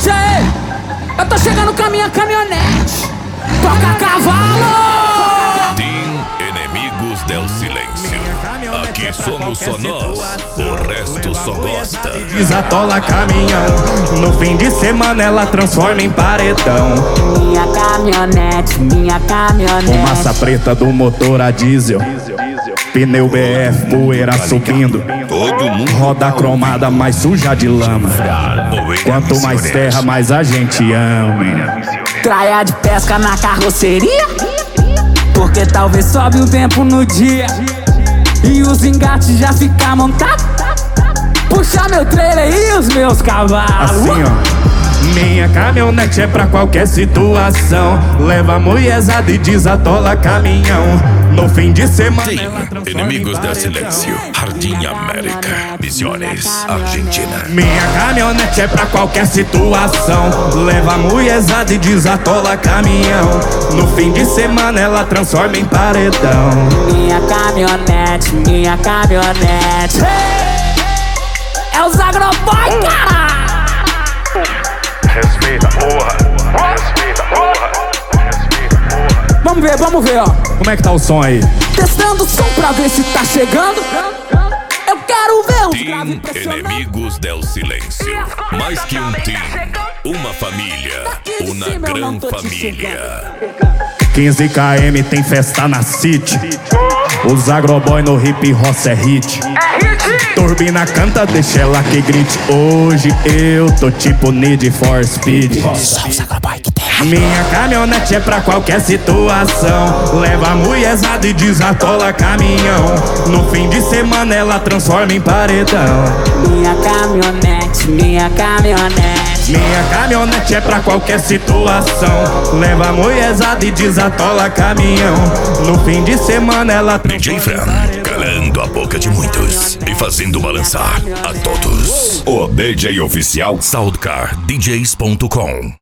DJ, eu tô chegando com a minha caminhonete. Toca cavalo! Team Inimigos del Silêncio. Aqui somos só nós, o resto só gosta. Desatola caminhão, no fim de semana ela transforma em paredão. Minha caminhonete. Fumaça preta do motor a diesel, pneu BF, poeira subindo. Todo mundo Roda cromada mais suja de lama. Quanto mais terra, mais a gente ama. Traia de pesca na carroceria, porque talvez sobe um tempo no dia e os engates já ficam montados. Puxa meu trailer e os meus cavalos. Assim ó, minha caminhonete é pra qualquer situação. Leva mulherzada e desatola caminhão. No fim de semana ela Team transforma Inimigos em del paredão. Silêncio. Jardim América, Misiones, Argentina. Minha caminhonete é pra qualquer situação. Leva mulherzada e desatola caminhão. No fim de semana ela transforma em paredão. Minha caminhonete. É os agroboy, cara! Respeita, porra. Respeita, porra. Respeita, porra. Vamos ver, ó. Como é que tá o som aí? Testando o som pra ver se tá chegando. Eu quero ver os graves Team impressionando. Inimigos del Silêncio. Mais que um team, uma família, uma gran família. 15 km tem festa na City. Os agroboy no hip hop é hit. Turbina canta, deixa ela que grite. Hoje eu tô tipo Need for Speed. Minha caminhonete é pra qualquer situação. Leva mulherzada e desatola caminhão. No fim de semana ela transforma em paredão. Minha caminhonete. Minha caminhonete é pra qualquer situação. Leva mulherzada e desatola caminhão. No fim de semana ela DJ Fran, calando a boca de muitos e fazendo balançar a todos. O DJ oficial SoundcarDJs.com.